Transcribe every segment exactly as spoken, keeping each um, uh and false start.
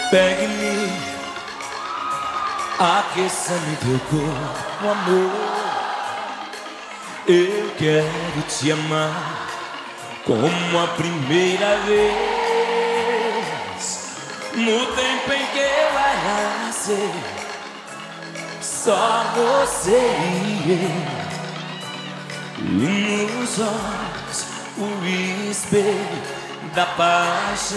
Pegue-me, aqueça-me teu corpo, amor. Eu quero te amar como a primeira vez, no tempo em que eu era nascer, só você e eu. E nos olhos o espelho da paixão.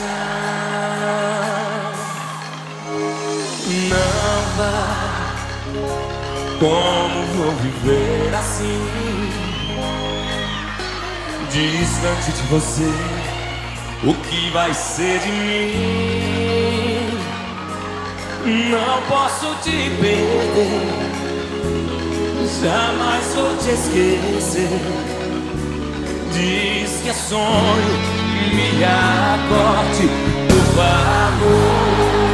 Não vai, como vou viver assim, distante de você? O que vai ser de mim? Não posso te perder, jamais vou te esquecer. Diz que é sonho, me acorde, por favor.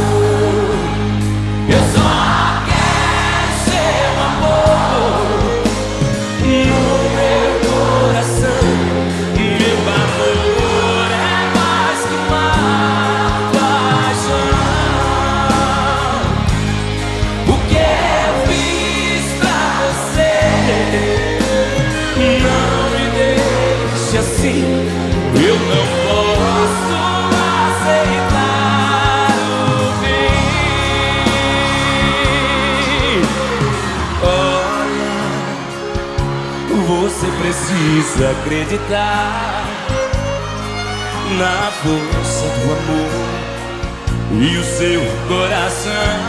Eu só quero seu amor no meu coração. Meu amor é mais que uma paixão. O que eu fiz pra você não me deixe assim. Eu não posso aceitar o fim. Olha, você precisa acreditar na força do amor e o seu coração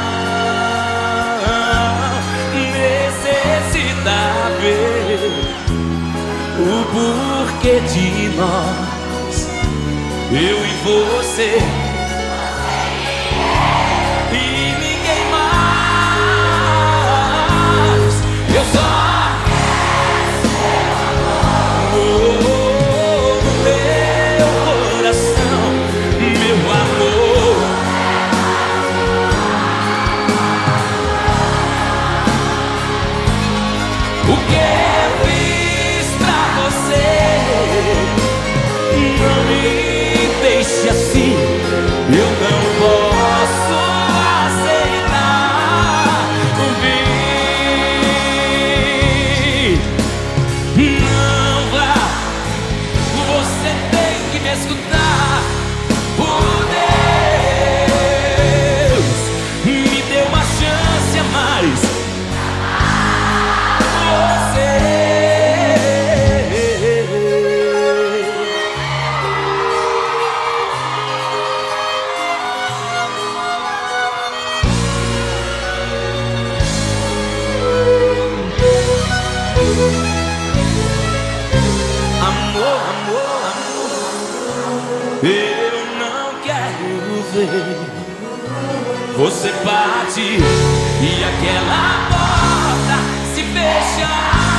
necessita ver o porquê de nós, eu e você, e ninguém mais. Eu só quero seu amor no meu coração, meu amor. O que eu fiz pra você não me deixe assim. Eu não posso aceitar o fim. Não vá, você tem que me escutar. Por Deus, me dê uma chance a mais. Você amor, amor, amor, eu não quero ver você partir e aquela porta se fechar.